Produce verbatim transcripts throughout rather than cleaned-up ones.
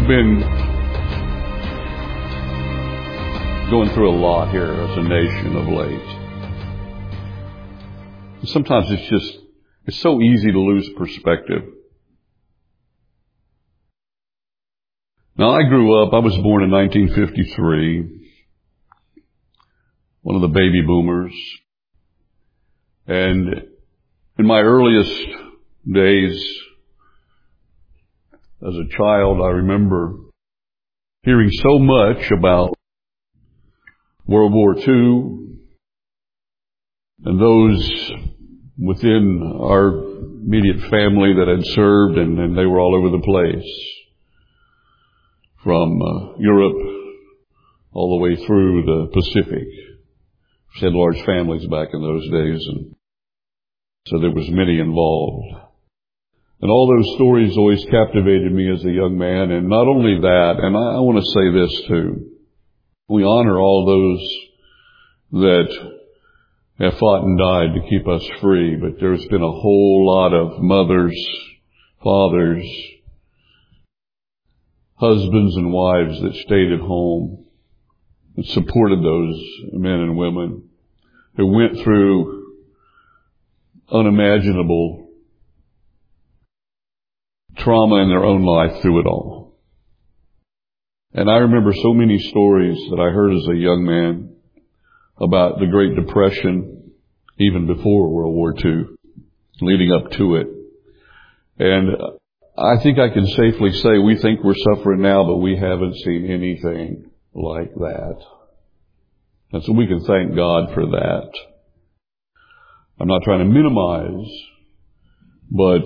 been going through a lot here as a nation of late. Sometimes it's just, it's so easy to lose perspective. Now, I grew up, I was born in nineteen fifty-three, one of the baby boomers. And in my earliest days as a child, I remember hearing so much about World War Two and those within our immediate family that had served, and, and they were all over the place, from uh, Europe all the way through the Pacific. We had large families back in those days, and so there was many involved. And all those stories always captivated me as a young man. And not only that, and I, I want to say this too, we honor all those that have fought and died to keep us free, but there's been a whole lot of mothers, fathers, husbands and wives that stayed at home and supported those men and women who went through unimaginable trauma in their own life through it all. And I remember so many stories that I heard as a young man about the Great Depression, even before World War Two, leading up to it. And I think I can safely say we think we're suffering now, but we haven't seen anything like that. And so we can thank God for that. I'm not trying to minimize, but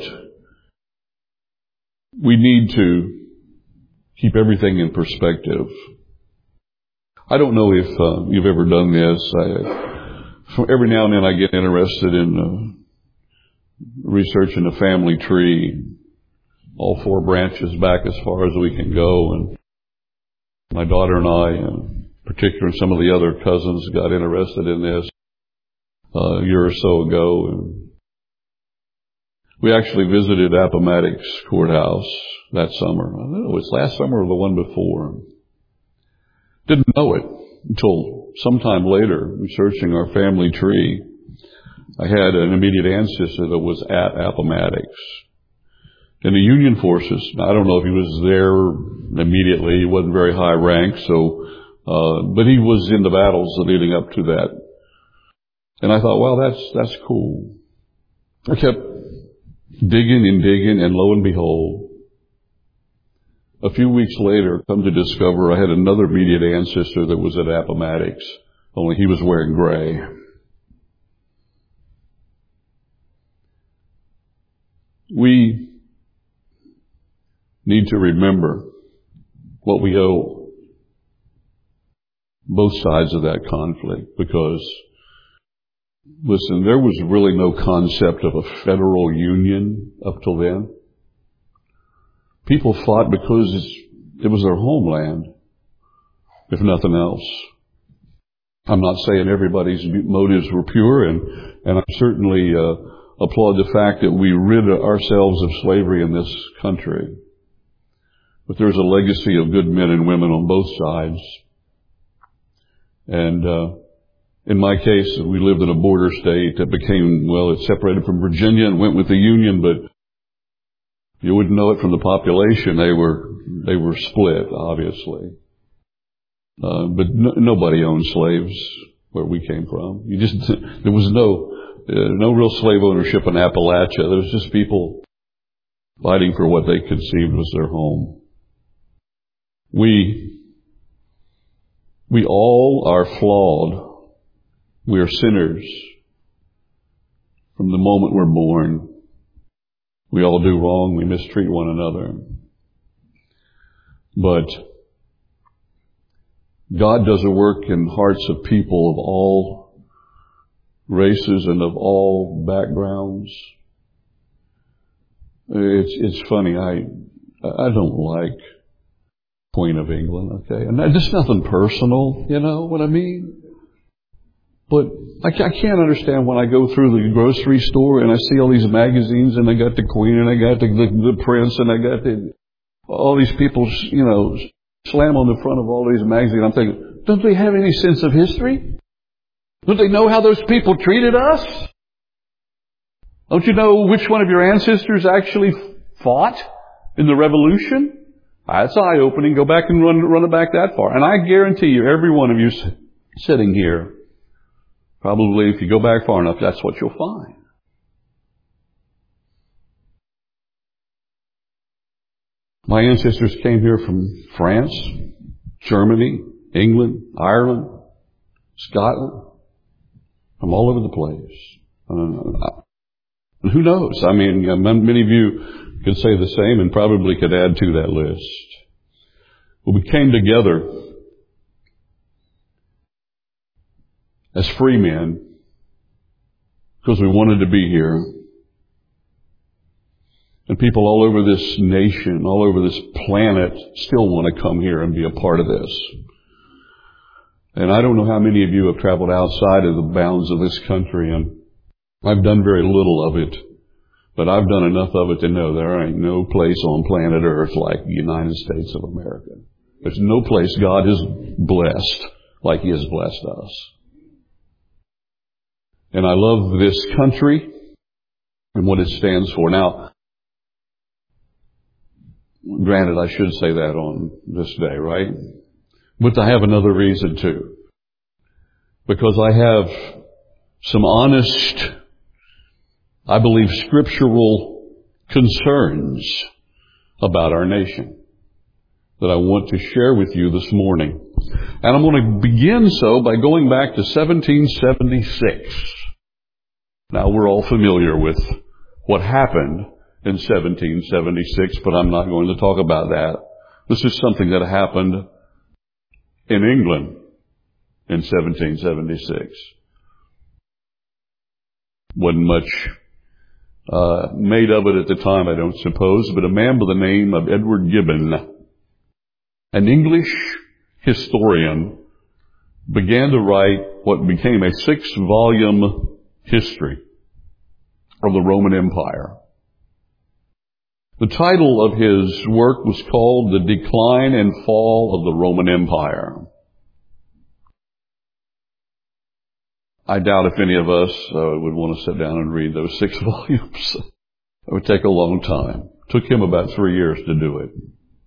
we need to keep everything in perspective. I don't know if uh, you've ever done this. I, every now and then I get interested in uh, researching the family tree, all four branches back as far as we can go. And my daughter and I, in particular, and some of the other cousins, got interested in this uh, a year or so ago. And we actually visited Appomattox Courthouse that summer. I don't know, it was last summer or the one before. Didn't know it until sometime later, researching our family tree. I had an immediate ancestor that was at Appomattox. In the Union forces, now, I don't know if he was there immediately. He wasn't very high rank, so, uh, but he was in the battles leading up to that. And I thought, well, that's, that's cool. I kept digging and digging, and lo and behold, a few weeks later, come to discover I had another immediate ancestor that was at Appomattox, only he was wearing gray. We need to remember what we owe both sides of that conflict, because, listen, there was really no concept of a federal union up till then. People fought because it was their homeland, if nothing else. I'm not saying everybody's motives were pure, and, and I certainly uh, applaud the fact that we rid ourselves of slavery in this country. But there's a legacy of good men and women on both sides. And uh, in my case, we lived in a border state that became, well, it separated from Virginia and went with the Union, but you wouldn't know it from the population. They were, they were split, obviously. Uh, but no, nobody owned slaves where we came from. You just, there was no, uh, no real slave ownership in Appalachia. There was just people fighting for what they conceived was their home. We, we all are flawed. We are sinners from the moment we're born. We all do wrong. We mistreat one another. But God does a work in hearts of people of all races and of all backgrounds. It's it's funny. I I don't like Queen of England. Okay, and that's nothing personal. You know what I mean? But I can't understand when I go through the grocery store and I see all these magazines and I got the Queen and I got the, the, the Prince and I got the... All these people, you know, slam on the front of all these magazines. I'm thinking, don't they have any sense of history? Don't they know how those people treated us? Don't you know which one of your ancestors actually fought in the revolution? That's eye-opening. Go back and run, run it back that far. And I guarantee you, every one of you sitting here, probably if you go back far enough, that's what you'll find. My ancestors came here from France, Germany, England, Ireland, Scotland, from all over the place. Uh, and who knows? I mean, many of you could say the same and probably could add to that list. But we came together as free men because we wanted to be here. And people all over this nation, all over this planet, still want to come here and be a part of this. And I don't know how many of you have traveled outside of the bounds of this country, and I've done very little of it, but I've done enough of it to know there ain't no place on planet Earth like the United States of America. There's no place God has blessed like He has blessed us. And I love this country and what it stands for. Now, granted, I should say that on this day, right? But I have another reason too. Because I have some honest, I believe, scriptural concerns about our nation that I want to share with you this morning. And I'm going to begin so by going back to seventeen seventy-six. Now, we're all familiar with what happened in seventeen seventy-six, but I'm not going to talk about that. This is something that happened in England in seventeen seventy-six. Wasn't much uh, made of it at the time, I don't suppose, but a man by the name of Edward Gibbon, an English historian, began to write what became a six-volume history of the Roman Empire. The title of his work was called The Decline and Fall of the Roman Empire. I doubt if any of us uh, would want to sit down and read those six volumes. It would take a long time. It took him about three years to do it.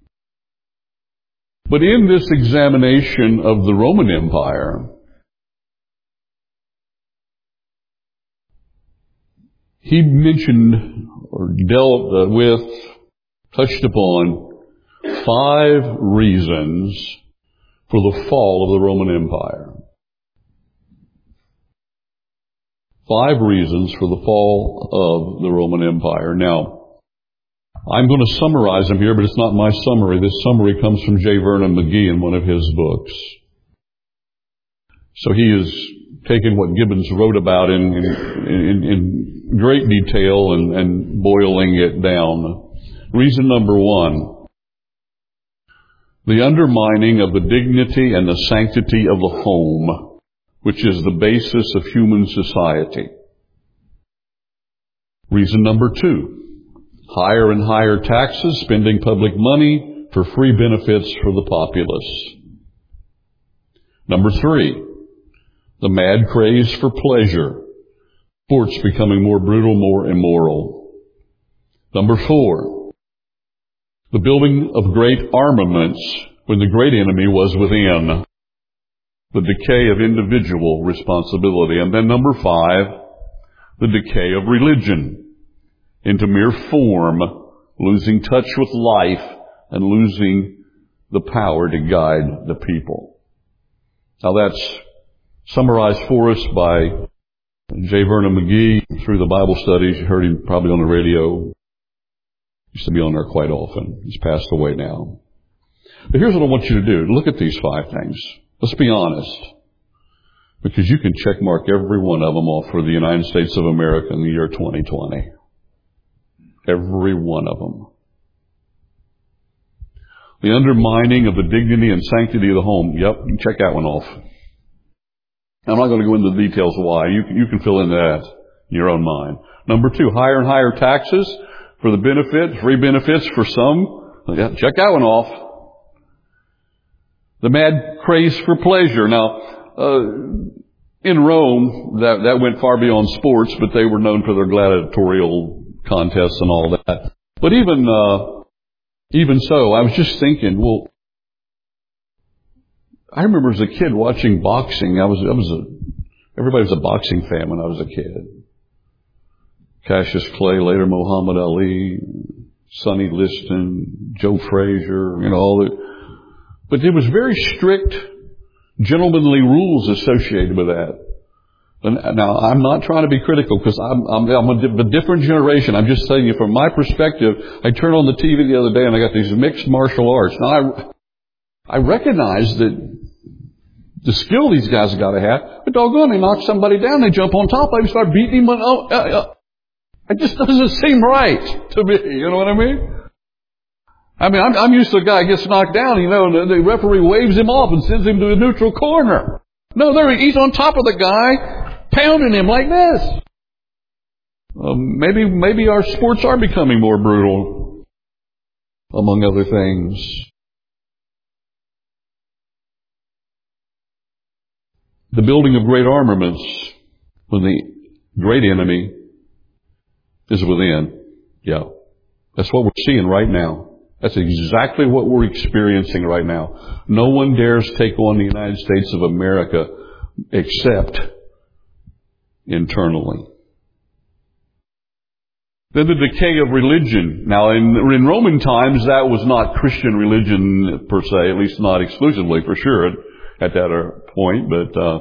But in this examination of the Roman Empire, he mentioned or dealt uh, with, touched upon five reasons for the fall of the Roman Empire. Five reasons for the fall of the Roman Empire. Now, I'm going to summarize them here, but it's not my summary. This summary comes from J. Vernon McGee in one of his books. So he has taken what Gibbons wrote about in, in, in, in great detail and, and boiling it down. Reason number one, the undermining of the dignity and the sanctity of the home, which is the basis of human society. Reason number two, higher and higher taxes, spending public money for free benefits for the populace. Number three, the mad craze for pleasure, sports becoming more brutal, more immoral. Number four, the building of great armaments when the great enemy was within. The decay of individual responsibility. And then number five, the decay of religion into mere form, losing touch with life and losing the power to guide the people. Now that's summarized for us by J. Vernon McGee through the Bible studies. You heard him probably on the radio. Used to be on there quite often. He's passed away now. But here's what I want you to do. Look at these five things. Let's be honest. Because you can check mark every one of them off for the United States of America in the year twenty twenty. Every one of them. The undermining of the dignity and sanctity of the home. Yep, you can check that one off. I'm not going to go into the details why. You can, you can fill in that in your own mind. Number two, higher and higher taxes for the benefit, free benefits for some Yeah, check that one off. The mad craze for pleasure. Now, uh, in Rome, that, that went far beyond sports, but they were known for their gladiatorial contests and all that. But even, uh, even so, I was just thinking, well, I remember as a kid watching boxing. I was, I was a, everybody was a boxing fan when I was a kid. Cassius Clay, later Muhammad Ali, Sonny Liston, Joe Frazier, you know, all the, but there was very strict gentlemanly rules associated with that. And now, I'm not trying to be critical because I'm, I'm, I'm a, a different generation. I'm just telling you from my perspective. I turned on the T V the other day and I got these mixed martial arts. Now, I, I recognize that the skill these guys have got to have, but doggone, they knock somebody down, they jump on top of him and start beating him. Oh, uh, uh, it just doesn't seem right to me. You know what I mean? I mean, I'm, I'm used to a guy gets knocked down, you know, and the referee waves him off and sends him to the neutral corner. No, there he, he's on top of the guy, pounding him like this. Um, maybe, maybe our sports are becoming more brutal, among other things. The building of great armaments when the great enemy is within. Yeah. That's what we're seeing right now. That's exactly what we're experiencing right now. No one dares take on the United States of America except internally. Then the decay of religion. Now, in, in Roman times, that was not Christian religion per se, at least not exclusively for sure at that point, but uh,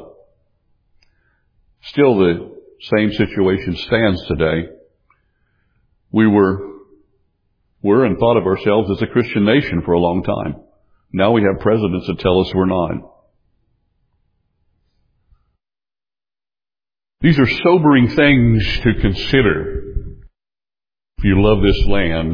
still the same situation stands today. We were, were and thought of ourselves as a Christian nation for a long time. Now we have presidents that tell us we're not. These are sobering things to consider if you love this land.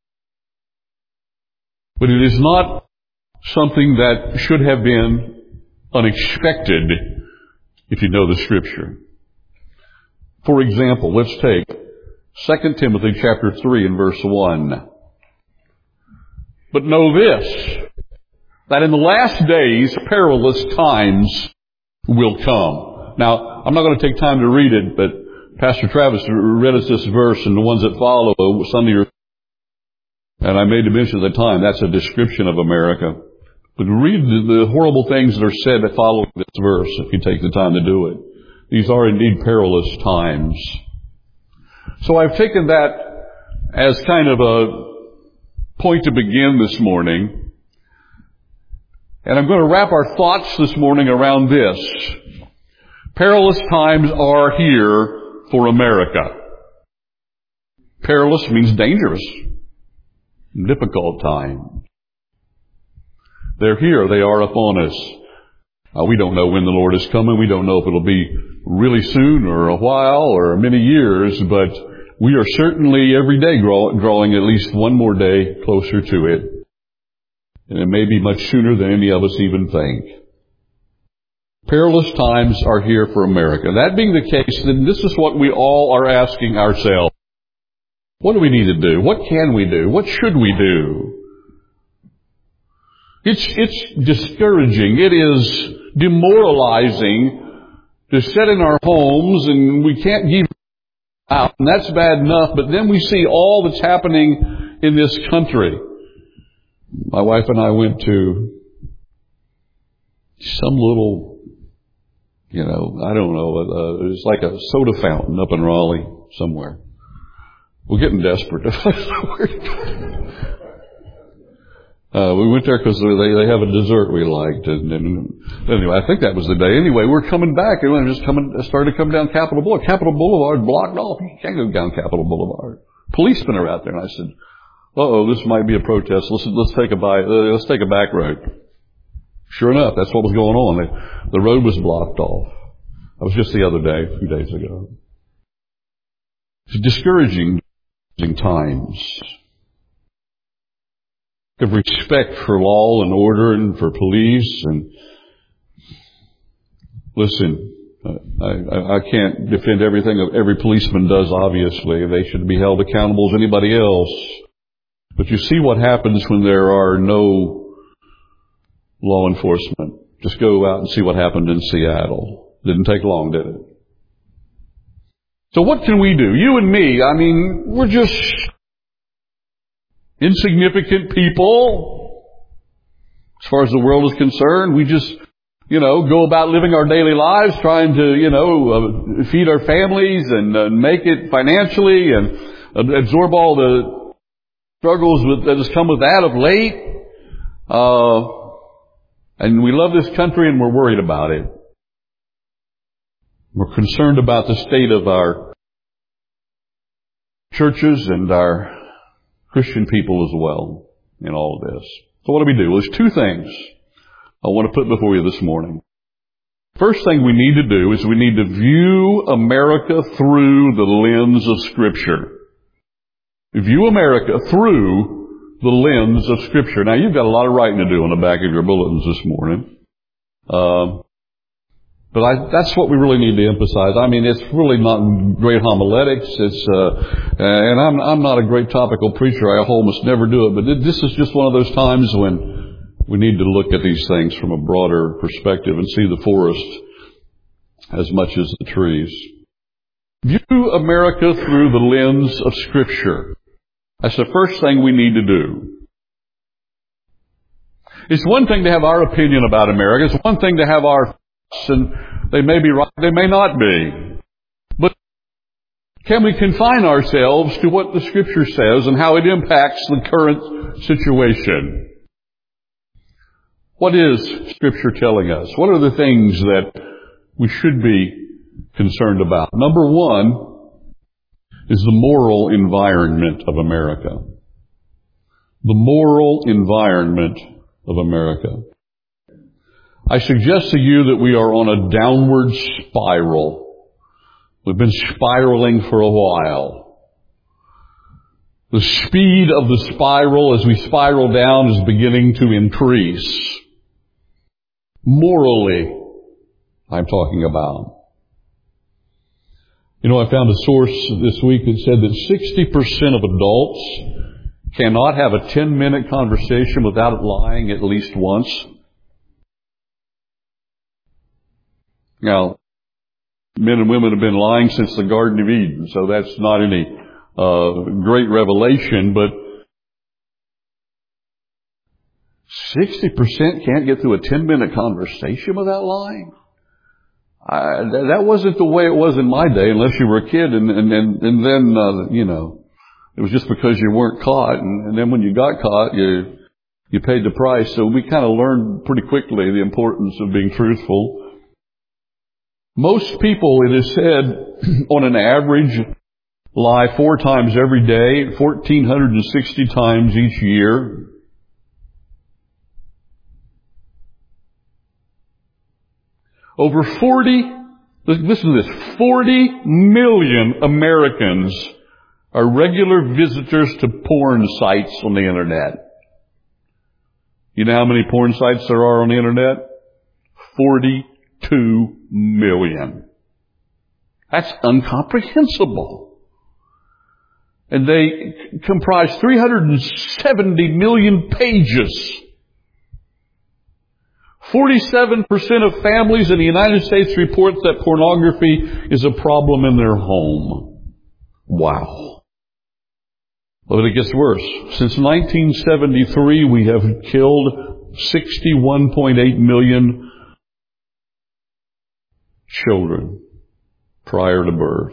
But it is not something that should have been unexpected if you know the Scripture. For example, let's take Second Timothy chapter three and verse one. But know this, that in the last days perilous times will come. Now, I'm not going to take time to read it, but Pastor Travis read us this verse and the ones that follow Sunday, and I made the mention at the time, that's a description of America. But read the, the horrible things that are said that follow this verse if you take the time to do it. These are indeed perilous times. So I've taken that as kind of a point to begin this morning. And I'm going to wrap our thoughts this morning around this. Perilous times are here for America. Perilous means dangerous, difficult time. They're here. They are upon us. Uh, we don't know when the Lord is coming. We don't know if it'll be really soon or a while or many years, but we are certainly every day grow, drawing at least one more day closer to it. And it may be much sooner than any of us even think. Perilous times are here for America. That being the case, then this is what we all are asking ourselves. What do we need to do? What can we do? What should we do? It's, it's discouraging. It is demoralizing to sit in our homes and we can't give out. And that's bad enough. But then we see all that's happening in this country. My wife and I went to some little, you know, I don't know, uh, it's like a soda fountain up in Raleigh somewhere. We're getting desperate. Uh, we went there because they, they have a dessert we liked. And, and anyway, I think that was the day. Anyway, we're coming back and we just coming, started to come down Capitol Boulevard. Capitol Boulevard blocked off. You can't go down Capitol Boulevard. Policemen are out there. And I said, uh-oh, this might be a protest. Let's, let's take a by, uh, let's take a back road. Sure enough, that's what was going on. The, the road was blocked off. That was just the other day, a few days ago. It's discouraging times. Of respect for law and order and for police. And listen, I, I, I can't defend everything every policeman does, obviously. They should be held accountable as anybody else. But you see what happens when there are no law enforcement. Just go out and see what happened in Seattle. Didn't take long, did it? So what can we do? You and me, I mean, we're just insignificant people as far as the world is concerned. We just, you know, go about living our daily lives trying to, you know, uh, feed our families and uh, make it financially and uh, absorb all the struggles with, that has come with that of late. Uh, and we love this country and we're worried about it. We're concerned about the state of our churches and our Christian people as well in all of this. So what do we do? Well, there's two things I want to put before you this morning. First thing we need to do is we need to view America through the lens of Scripture. View America through the lens of Scripture. Now, you've got a lot of writing to do on the back of your bulletins this morning. Um, But I, that's what we really need to emphasize. I mean, it's really not great homiletics. It's, uh, and I'm, I'm not a great topical preacher. I almost never do it. But it, this is just one of those times when we need to look at these things from a broader perspective and see the forest as much as the trees. View America through the lens of Scripture. That's the first thing we need to do. It's one thing to have our opinion about America. It's one thing to have our and they may be right, they may not be. But can we confine ourselves to what the Scripture says and how it impacts the current situation? What is Scripture telling us? What are the things that we should be concerned about? Number one is the moral environment of America. The moral environment of America. I suggest to you that we are on a downward spiral. We've been spiraling for a while. The speed of the spiral as we spiral down is beginning to increase. Morally, I'm talking about. You know, I found a source this week that said that sixty percent of adults cannot have a ten-minute conversation without lying at least once. Now, men and women have been lying since the Garden of Eden, so that's not any uh, great revelation, but sixty percent can't get through a ten-minute conversation without lying? I, that wasn't the way it was in my day, unless you were a kid, and, and, and, and then, uh, you know, it was just because you weren't caught, and, and then when you got caught, you you paid the price. So we kind of learned pretty quickly the importance of being truthful. Most people, it is said, on an average, lie four times every day, one thousand four hundred sixty times each year. Over forty, listen to this, forty million Americans are regular visitors to porn sites on the Internet. You know how many porn sites there are on the Internet? forty-two million. That's incomprehensible. And they comprise three hundred seventy million pages. forty-seven percent of families in the United States report that pornography is a problem in their home. Wow. But it gets worse. Since nineteen seventy-three, we have killed sixty-one point eight million children prior to birth.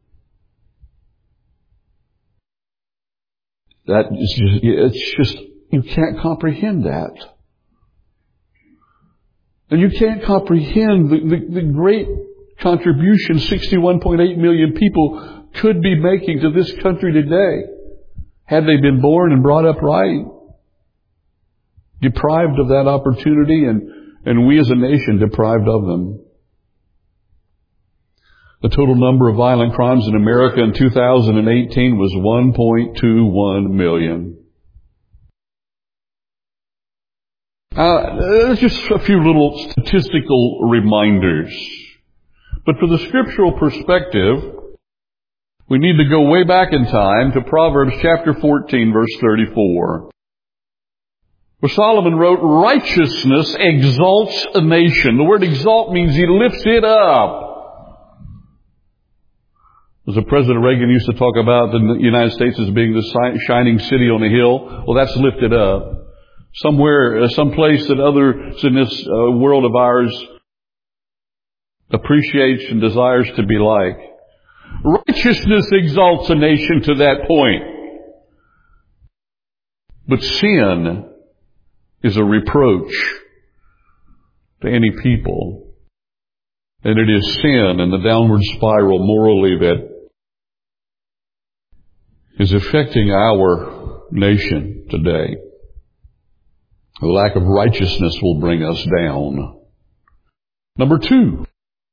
That is just, it's just, you can't comprehend that. And you can't comprehend the, the, the great contribution sixty-one point eight million people could be making to this country today had they been born and brought up right. Deprived of that opportunity, and, and we as a nation deprived of them. The total number of violent crimes in America in two thousand eighteen was one point two one million. Uh, just a few little statistical reminders. But for the scriptural perspective, We need to go way back in time to Proverbs chapter fourteen, verse thirty-four. Where Solomon wrote, righteousness exalts a nation. The word exalt means he lifts it up. As the President Reagan used to talk about the United States as being the shining city on a hill. Well, that's lifted up. Somewhere, some place that others in this uh, world of ours appreciates and desires to be like. Righteousness exalts a nation to that point. But sin is a reproach to any people. And it is sin and the downward spiral morally that is affecting our nation today. The lack of righteousness will bring us down. Number two,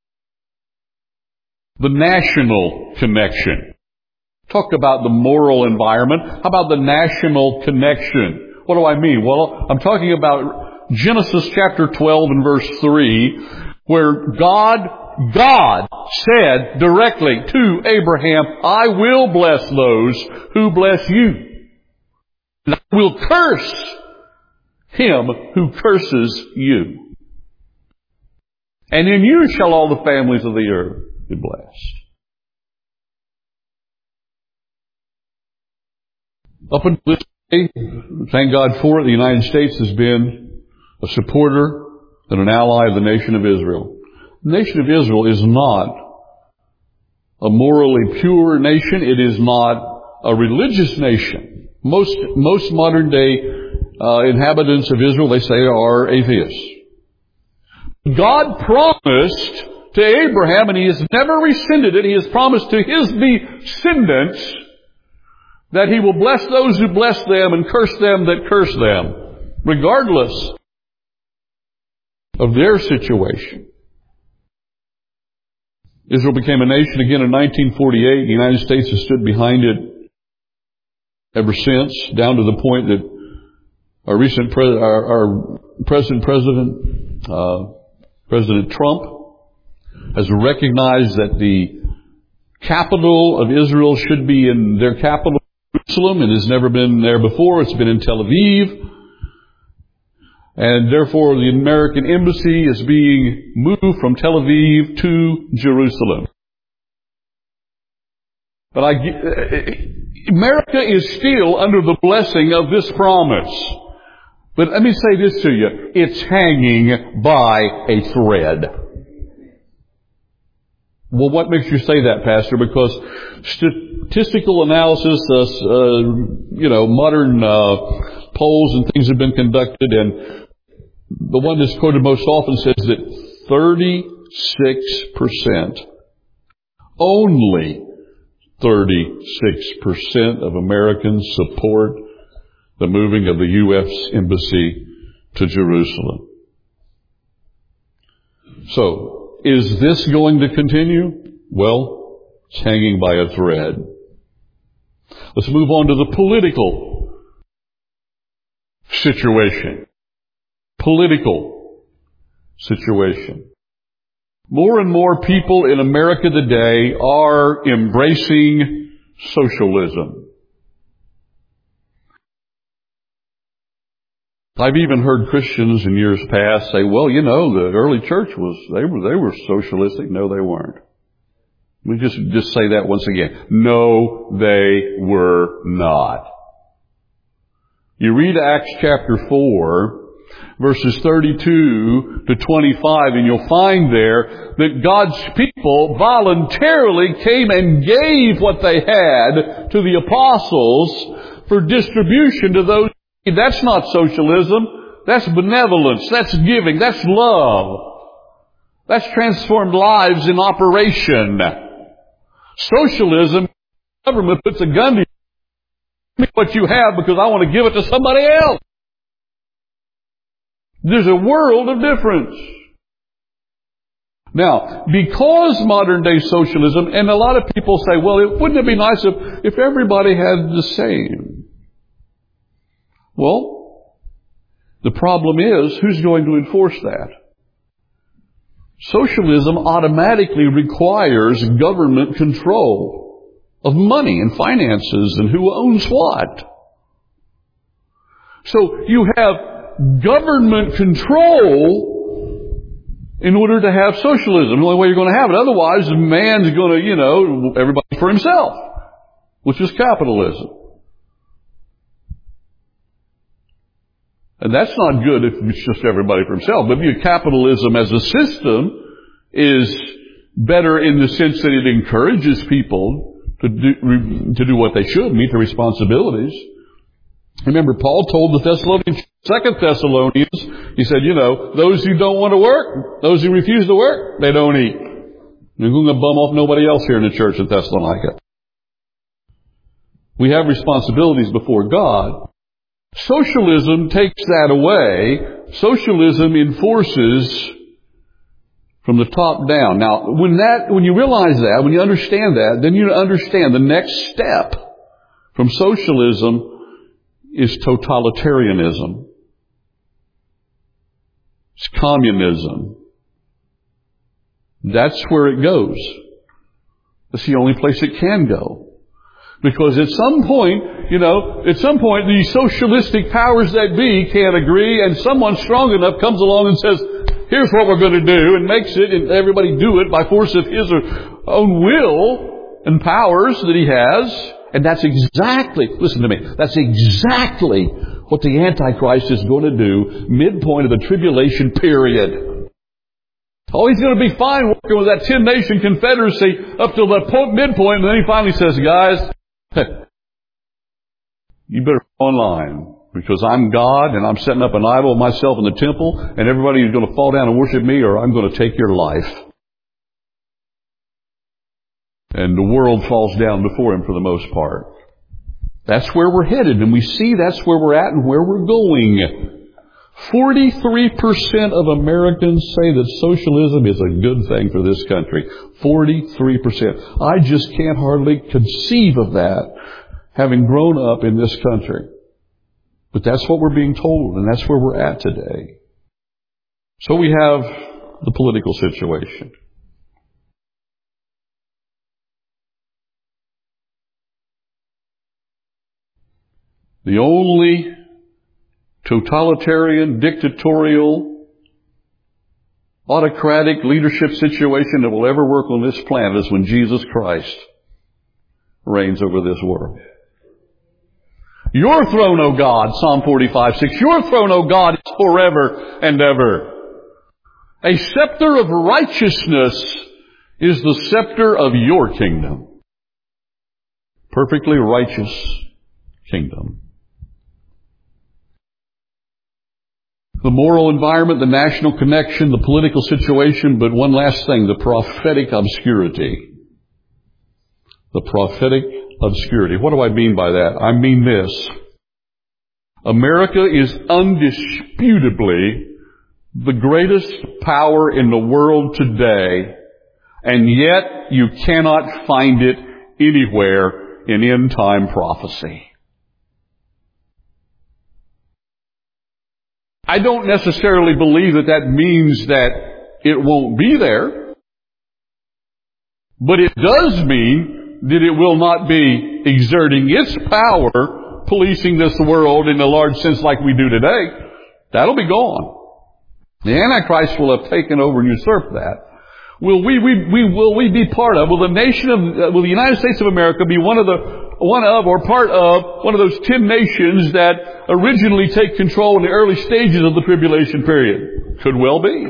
the national connection. Talked about the moral environment. How about the national connection? What do I mean? Well, I'm talking about Genesis chapter twelve and verse three, where God, God said directly to Abraham, I will bless those who bless you. And I will curse him who curses you. And in you shall all the families of the earth be blessed. Up until this day, thank God for it, the United States has been a supporter and an ally of the nation of Israel. The nation of Israel is not a morally pure nation. It is not a religious nation. Most, most modern day uh, inhabitants of Israel, they say, are atheists. God promised to Abraham, and He has never rescinded it, He has promised to His descendants that He will bless those who bless them and curse them that curse them, regardless of their situation. Israel became a nation again in nineteen forty-eight. The United States has stood behind it ever since, down to the point that our recent pre- our, our present president, uh, President Trump, has recognized that the capital of Israel should be in their capital, Jerusalem. It has never been there before. It's been in Tel Aviv. And therefore the American embassy is being moved from Tel Aviv to Jerusalem. But I, America is still under the blessing of this promise. But let me say this to you. It's hanging by a thread. Well, what makes you say that, Pastor? Because statistical analysis, uh, uh, you know, modern uh, polls and things have been conducted, and the one that's quoted most often says that thirty-six percent, only thirty-six percent of Americans support the moving of the U S Embassy to Jerusalem. So, is this going to continue? Well, it's hanging by a thread. Let's move on to the political situation. Political situation. More and more people in America today are embracing socialism. I've even heard Christians in years past say, well, you know, the early church was, they were, they were socialistic. No, they weren't. We just, just say that once again. No, they were not. You read Acts chapter four, verses thirty-two to twenty-five, and you'll find there that God's people voluntarily came and gave what they had to the apostles for distribution to those. That's not socialism. That's benevolence. That's giving. That's love. That's transformed lives in operation. Socialism, government puts a gun to you. Give me what you have because I want to give it to somebody else. There's a world of difference. Now, because modern day socialism, and a lot of people say, well, it, wouldn't it be nice if, if everybody had the same? Well, the problem is, who's going to enforce that? Socialism automatically requires government control. of money and finances and who owns what. So you have government control in order to have socialism. The only way you're going to have it. Otherwise, man's going to, you know, everybody for himself, which is capitalism. And that's not good if it's just everybody for himself. But capitalism as a system is better in the sense that it encourages people to do, to do what they should, meet their responsibilities. Remember, Paul told the Thessalonians, Second Thessalonians, he said, you know, those who don't want to work, those who refuse to work, they don't eat. You're going to bum off nobody else here in the church at Thessalonica. We have responsibilities before God. Socialism takes that away. Socialism enforces from the top down. Now, when that, when you realize that, when you understand that, then you understand the next step from socialism is totalitarianism. It's communism. That's where it goes. That's the only place it can go. Because at some point, you know, at some point the socialistic powers that be can't agree, and someone strong enough comes along and says, here's what we're going to do, and makes it, and everybody do it by force of his own will and powers that he has. And that's exactly, listen to me, that's exactly what the Antichrist is going to do midpoint of the tribulation period. Oh, he's going to be fine working with that ten-nation confederacy up till that point, midpoint, and then he finally says, guys, hey, you better fall in line, because I'm God, and I'm setting up an idol of myself in the temple, and everybody is going to fall down and worship me, or I'm going to take your life. And the world falls down before him for the most part. That's where we're headed, and we see that's where we're at and where we're going. forty-three percent of Americans say that socialism is a good thing for this country. forty-three percent. I just can't hardly conceive of that, having grown up in this country. But that's what we're being told, and that's where we're at today. So we have the political situation. The only totalitarian, dictatorial, autocratic leadership situation that will ever work on this planet is when Jesus Christ reigns over this world. Your throne, O God, Psalm forty-five six, your throne, O God, is forever and ever. A scepter of righteousness is the scepter of your kingdom. Perfectly righteous kingdom. The moral environment, the national connection, the political situation, but one last thing, the prophetic obscurity. The prophetic obscurity. What do I mean by that? I mean this. America is undisputably the greatest power in the world today, and yet you cannot find it anywhere in end-time prophecy. I don't necessarily believe that that means that it won't be there, but it does mean that it will not be exerting its power, policing this world in a large sense like we do today. That'll be gone. The Antichrist will have taken over and usurped that. Will we, we, we, will we be part of, will the nation of, uh, will the United States of America be one of the, one of or part of one of those ten nations that originally take control in the early stages of the tribulation period? Could well be.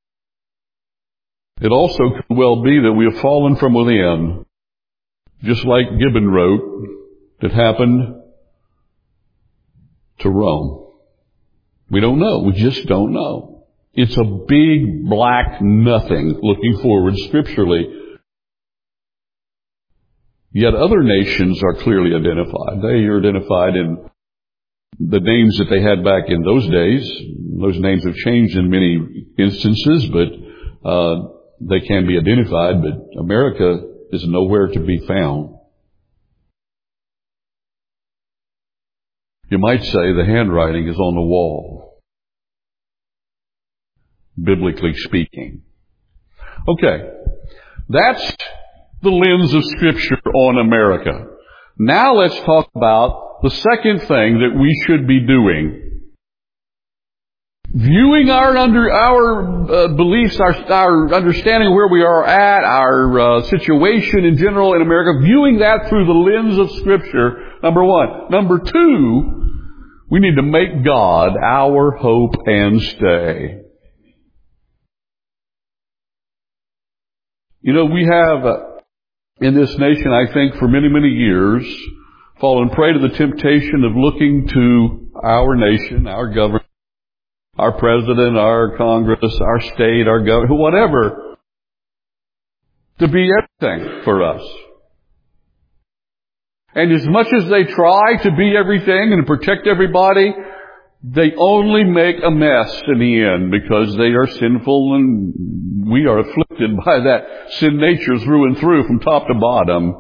It also could well be that we have fallen from within, just like Gibbon wrote, that happened to Rome. We don't know. We just don't know. It's a big black nothing looking forward scripturally. Yet other nations are clearly identified. They are identified in the names that they had back in those days. Those names have changed in many instances, but uh, they can be identified. But America is nowhere to be found. You might say the handwriting is on the wall, biblically speaking. Okay, that's the lens of Scripture on America. Now let's talk about the second thing that we should be doing. Viewing our under our uh, beliefs, our, our understanding of where we are at, our uh, situation in general in America, viewing that through the lens of Scripture, number one. Number two, we need to make God our hope and stay. You know, we have uh, in this nation, I think, for many, many years, fallen prey to the temptation of looking to our nation, our government, our president, our Congress, our state, our government, whatever, to be everything for us. And as much as they try to be everything and protect everybody, they only make a mess in the end because they are sinful and we are afflicted by that sin nature through and through from top to bottom.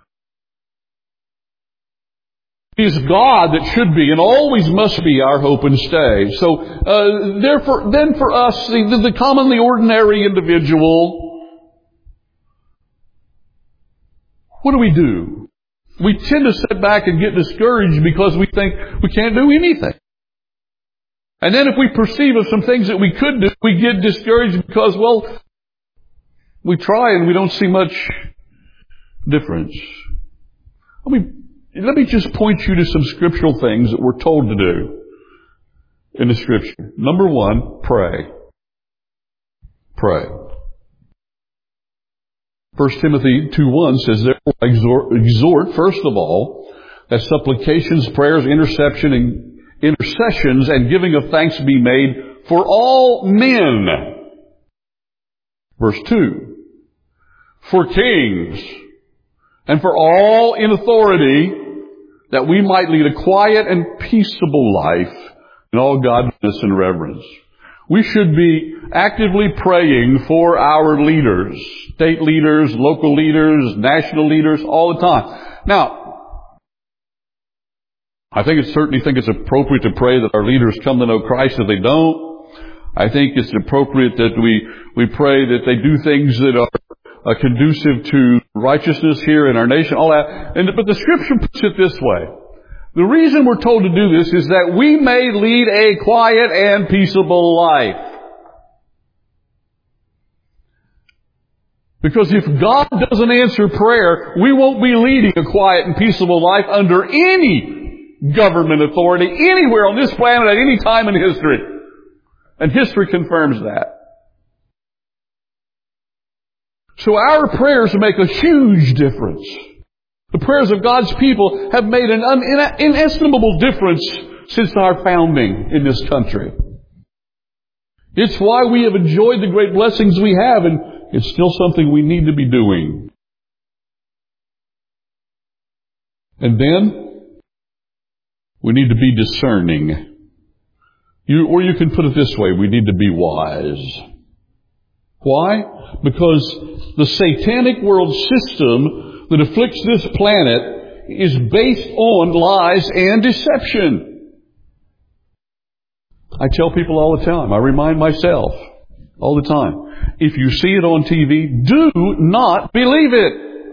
It is God that should be and always must be our hope and stay. So, uh, therefore, then for us, the, the commonly ordinary individual, what do we do? We tend to sit back and get discouraged because we think we can't do anything. And then if we perceive of some things that we could do, we get discouraged because, well, we try and we don't see much difference. I mean, let me just point you to some scriptural things that we're told to do in the Scripture. Number one, pray. Pray. First Timothy two one says, therefore exhort, exhort, first of all, that supplications, prayers, interception, and intercessions, and giving of thanks be made for all men. Verse two, for kings, and for all in authority, that we might lead a quiet and peaceable life in all godliness and reverence. We should be actively praying for our leaders, state leaders, local leaders, national leaders, all the time. Now, I think it's certainly think it's appropriate to pray that our leaders come to know Christ. If they don't, I think it's appropriate that we, we pray that they do things that are Uh, conducive to righteousness here in our nation, all that. And, but the Scripture puts it this way. The reason we're told to do this is that we may lead a quiet and peaceable life. Because if God doesn't answer prayer, we won't be leading a quiet and peaceable life under any government authority anywhere on this planet at any time in history. And history confirms that. So our prayers make a huge difference. The prayers of God's people have made an un- inestimable difference since our founding in this country. It's why we have enjoyed the great blessings we have, and it's still something we need to be doing. And then, we need to be discerning. You, or you can put it this way, we need to be wise. Why? Because the satanic world system that afflicts this planet is based on lies and deception. I tell people all the time, I remind myself all the time, if you see it on T V, do not believe it.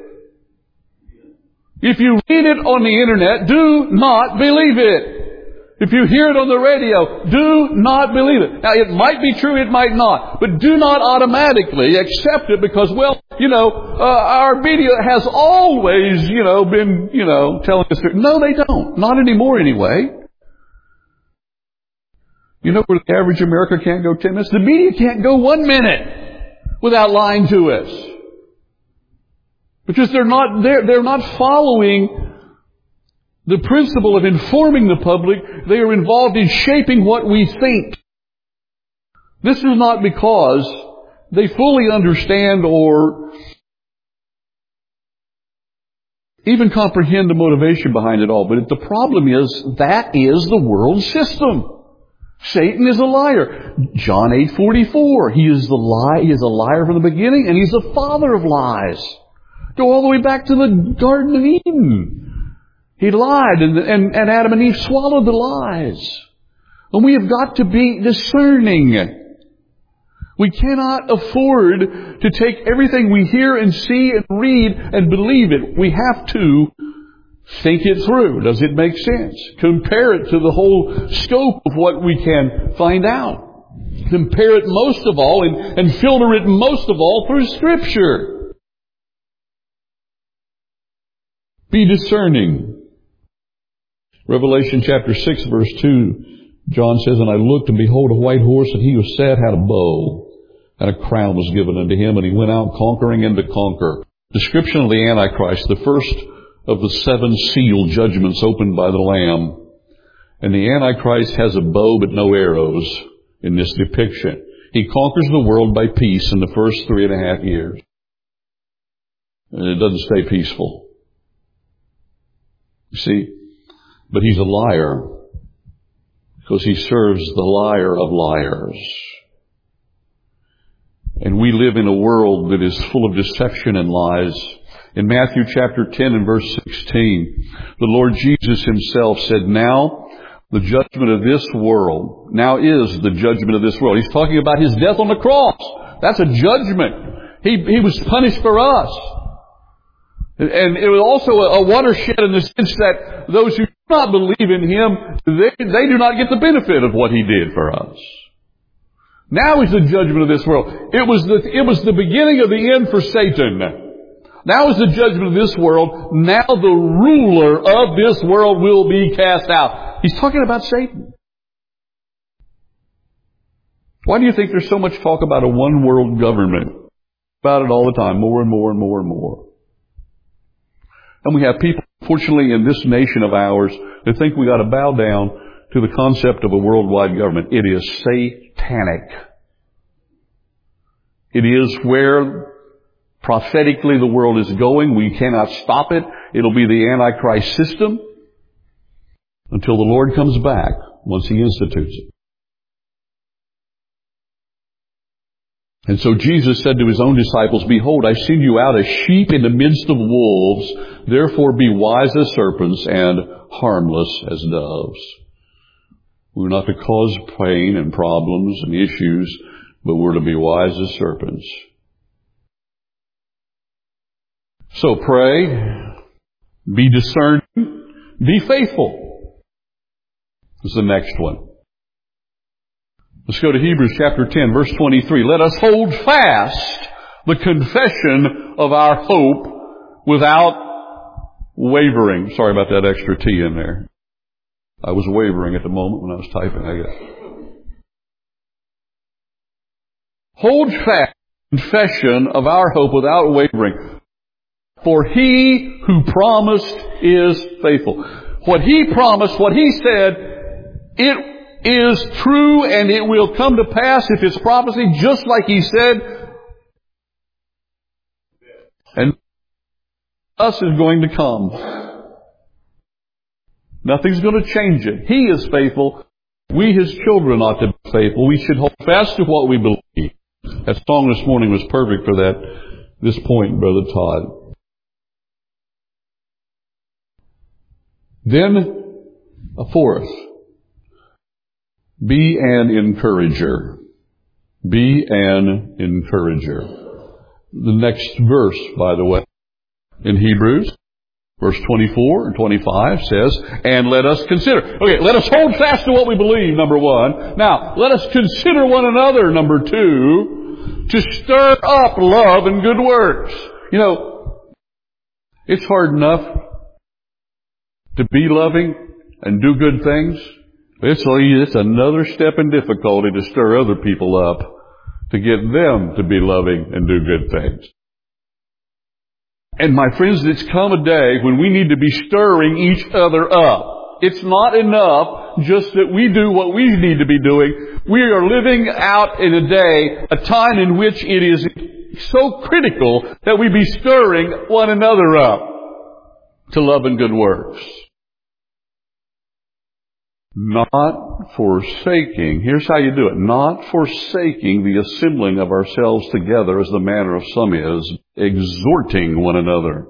If you read it on the internet, do not believe it. If you hear it on the radio, do not believe it. Now, it might be true, it might not. But do not automatically accept it because, well, you know, uh, our media has always, you know, been, you know, telling us. No, they don't. Not anymore anyway. You know where the average American can't go ten minutes? The media can't go one minute without lying to us. Because they're not, they're, they're not following the principle of informing the public. They are involved in shaping what we think. This is not because they fully understand or even comprehend the motivation behind it all. But the problem is, that is the world system. Satan is a liar. John eight forty-four. He is the lie. He is a liar from the beginning, and he's the father of lies. Go all the way back to the Garden of Eden. He lied, and, and, and Adam and Eve swallowed the lies. And we have got to be discerning. We cannot afford to take everything we hear and see and read and believe it. We have to think it through. Does it make sense? Compare it to the whole scope of what we can find out. Compare it most of all and, and filter it most of all through Scripture. Be discerning. Revelation chapter six verse two, John says, "And I looked, and behold, a white horse, and he who sat had a bow, and a crown was given unto him, and he went out conquering and to conquer." Description of the Antichrist, the first of the seven seal judgments opened by the Lamb. And the Antichrist has a bow but no arrows in this depiction. He conquers the world by peace in the first three and a half years. And it doesn't stay peaceful. You see? But he's a liar, because he serves the liar of liars. And we live in a world that is full of deception and lies. In Matthew chapter ten and verse sixteen, the Lord Jesus himself said, "Now the judgment of this world, now is the judgment of this world." He's talking about his death on the cross. That's a judgment. He, he was punished for us. And it was also a watershed in the sense that those who do not believe in him, they, they do not get the benefit of what he did for us. Now is the judgment of this world. It was the, it was the beginning of the end for Satan. Now is the judgment of this world. Now the ruler of this world will be cast out. He's talking about Satan. Why do you think there's so much talk about a one world government? About it all the time, more and more and more and more. And we have people, fortunately, in this nation of ours that think we got to bow down to the concept of a worldwide government. It is satanic. It is where prophetically the world is going. We cannot stop it. It'll be the Antichrist system until the Lord comes back, once he institutes it. And so Jesus said to his own disciples, "Behold, I send you out as sheep in the midst of wolves. Therefore be wise as serpents and harmless as doves." We're not to cause pain and problems and issues, but we're to be wise as serpents. So pray, be discerning, be faithful. This is the next one. Let's go to Hebrews chapter ten, verse twenty-three. "Let us hold fast the confession of our hope without wavering." Sorry about that extra T in there. I was wavering at the moment when I was typing, I guess. "Hold fast the confession of our hope without wavering. For he who promised is faithful." What he promised, what he said, it is true, and it will come to pass if it's prophecy, just like he said. And us is going to come. Nothing's going to change it. He is faithful. We, his children, ought to be faithful. We should hold fast to what we believe. That song this morning was perfect for that, this point, Brother Todd. Then, a fourth. Be an encourager. Be an encourager. The next verse, by the way, in Hebrews, verse twenty-four and twenty-five says, "And let us consider." Okay, let us hold fast to what we believe, number one. Now, let us consider one another, number two, to stir up love and good works. You know, it's hard enough to be loving and do good things. It's, it's another step in difficulty to stir other people up, to get them to be loving and do good things. And my friends, it's come a day when we need to be stirring each other up. It's not enough just that we do what we need to be doing. We are living out in a day, a time in which it is so critical that we be stirring one another up to love and good works. Not forsaking, here's how you do it, not forsaking the assembling of ourselves together as the manner of some is, exhorting one another.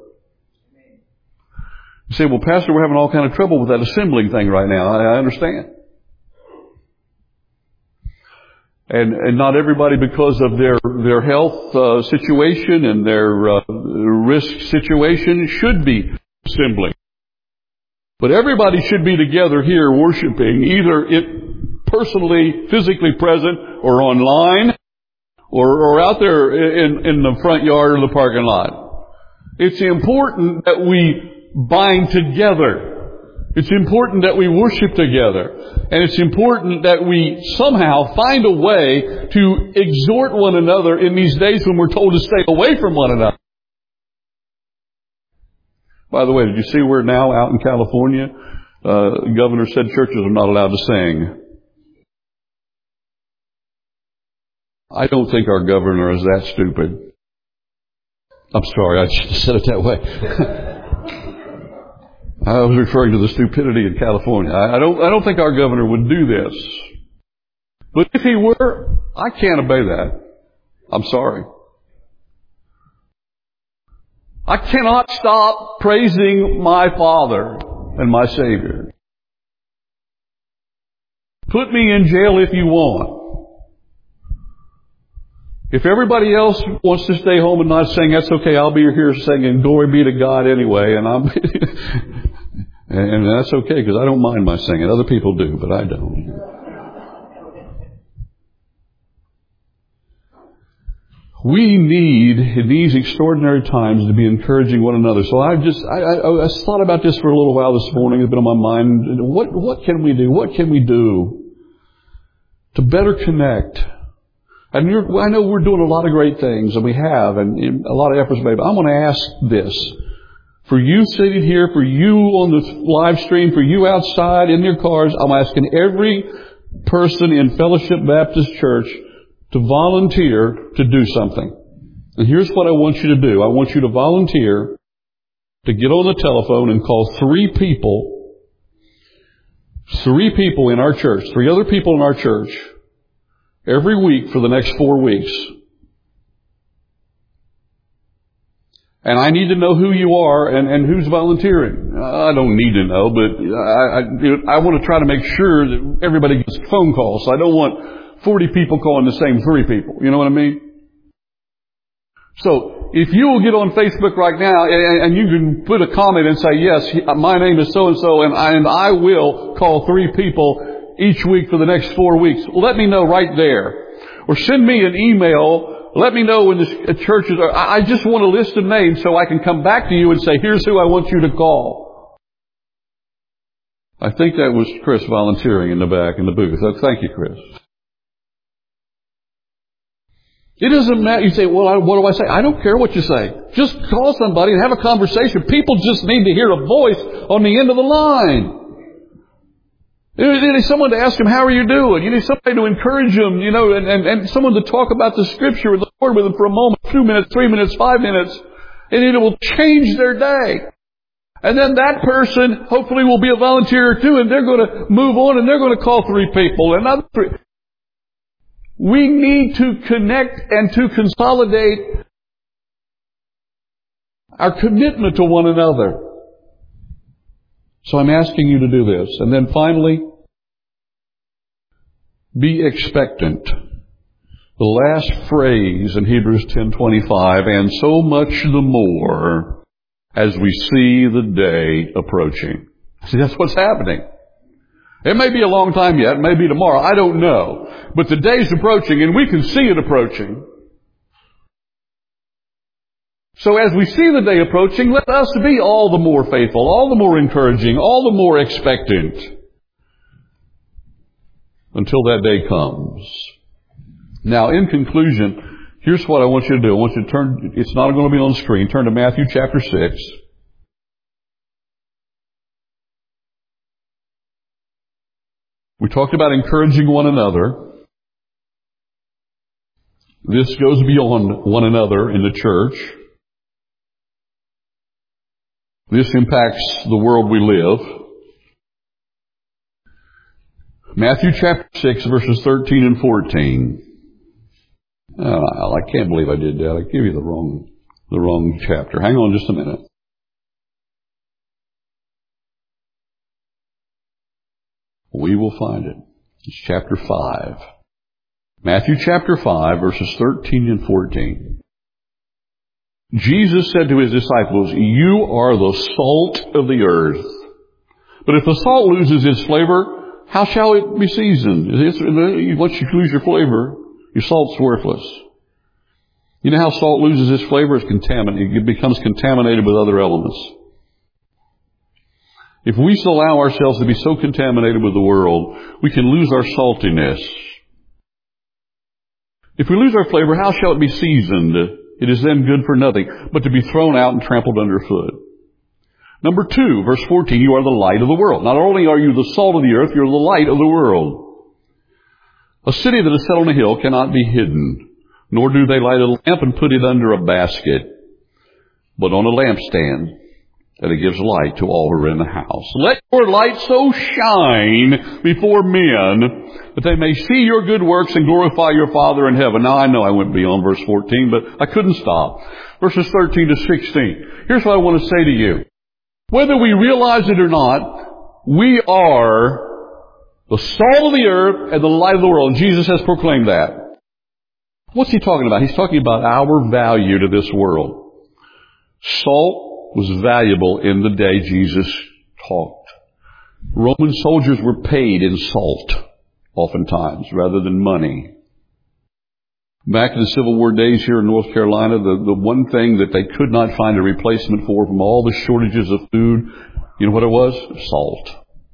You say, "Well, Pastor, we're having all kind of trouble with that assembling thing right now." I, I understand. And, and not everybody, because of their, their health uh, situation and their uh, risk situation, should be assembling. But everybody should be together here worshiping, either it personally, physically present, or online, or, or out there in, in the front yard or the parking lot. It's important that we bind together. It's important that we worship together. And it's important that we somehow find a way to exhort one another in these days when we're told to stay away from one another. By the way, did you see where now out in California, uh, the governor said churches are not allowed to sing? I don't think our governor is that stupid. I'm sorry, I should have said it that way. I was referring to the stupidity in California. I don't, I don't think our governor would do this. But if he were, I can't obey that. I'm sorry. I cannot stop praising my Father and my Savior. Put me in jail if you want. If everybody else wants to stay home and not sing, that's okay. I'll be here singing "Glory be to God" anyway, and I'm and that's okay because I don't mind my singing. Other people do, but I don't. We need, in these extraordinary times, to be encouraging one another. So I've just, I, I, I thought about this for a little while this morning. It's been on my mind. What, what can we do? What can we do to better connect? And you're, I know we're doing a lot of great things, and we have, and a lot of efforts made. But I want to ask this. For you sitting here, for you on the live stream, for you outside in your cars, I'm asking every person in Fellowship Baptist Church to volunteer to do something. And here's what I want you to do. I want you to volunteer to get on the telephone and call three people, three people in our church, three other people in our church, every week for the next four weeks. And I need to know who you are and, and who's volunteering. I don't need to know, but I, I, I want to try to make sure that everybody gets phone calls. So I don't want forty people calling the same three people. You know what I mean? So if you will get on Facebook right now and, and you can put a comment and say, yes, my name is so-and-so and I, and I will call three people each week for the next four weeks. Let me know right there. Or send me an email. Let me know when the churches are. I just want a list of names so I can come back to you and say, here's who I want you to call. I think that was Chris volunteering in the back in the booth. Thank you, Chris. It doesn't matter. You say, well, what do I say? I don't care what you say. Just call somebody and have a conversation. People just need to hear a voice on the end of the line. You need someone to ask them, how are you doing? You need somebody to encourage them, you know, and, and, and someone to talk about the Scripture with the Lord with them for a moment, two minutes, three minutes, five minutes, and it will change their day. And then that person hopefully will be a volunteer too, and they're going to move on and they're going to call three people, another three. We need to connect and to consolidate our commitment to one another. So I'm asking you to do this. And then finally, be expectant. The last phrase in Hebrews ten twenty-five, and so much the more as we see the day approaching. See, that's what's happening. It may be a long time yet. It may be tomorrow. I don't know. But the day's approaching, and we can see it approaching. So as we see the day approaching, let us be all the more faithful, all the more encouraging, all the more expectant until that day comes. Now, in conclusion, here's what I want you to do. I want you to turn, it's not going to be on the screen, turn to Matthew chapter six. We talked about encouraging one another. This goes beyond one another in the church. This impacts the world we live. Matthew chapter six, verses thirteen and fourteen. Oh, I can't believe I did that. I gave you the wrong, the wrong chapter. Hang on just a minute. We will find it. It's chapter five. Matthew chapter five, verses thirteen and fourteen. Jesus said to his disciples, "You are the salt of the earth. But if the salt loses its flavor, how shall it be seasoned?" Once you lose your flavor, your salt's worthless. You know how salt loses its flavor? It's contaminated. It becomes contaminated with other elements. If we allow ourselves to be so contaminated with the world, we can lose our saltiness. If we lose our flavor, how shall it be seasoned? It is then good for nothing, but to be thrown out and trampled underfoot. Number two, verse fourteen, you are the light of the world. Not only are you the salt of the earth, you're the light of the world. A city that is set on a hill cannot be hidden, nor do they light a lamp and put it under a basket, but on a lampstand, that it gives light to all who are in the house. Let your light so shine before men that they may see your good works and glorify your Father in heaven. Now I know I went beyond verse fourteen, but I couldn't stop. Verses thirteen to sixteen. Here's what I want to say to you. Whether we realize it or not, we are the salt of the earth and the light of the world. And Jesus has proclaimed that. What's he talking about? He's talking about our value to this world. Salt was valuable in the day Jesus talked. Roman soldiers were paid in salt, oftentimes, rather than money. Back in the Civil War days here in North Carolina, the, the one thing that they could not find a replacement for from all the shortages of food, you know what it was? Salt.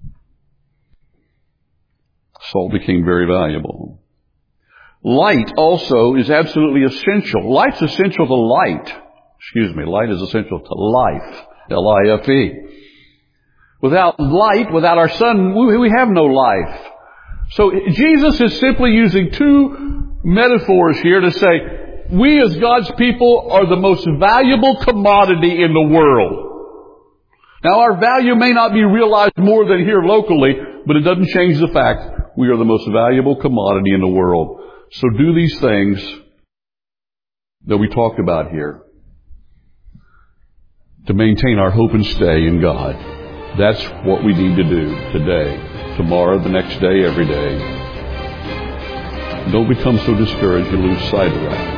Salt became very valuable. Light also is absolutely essential. Light's essential to light. Excuse me, light is essential to life. L I F E. Without light, without our sun, we have no life. So Jesus is simply using two metaphors here to say, we as God's people are the most valuable commodity in the world. Now our value may not be realized more than here locally, but it doesn't change the fact we are the most valuable commodity in the world. So do these things that we talked about here to maintain our hope and stay in God. That's what we need to do today, tomorrow, the next day, every day. Don't become so discouraged you lose sight of that.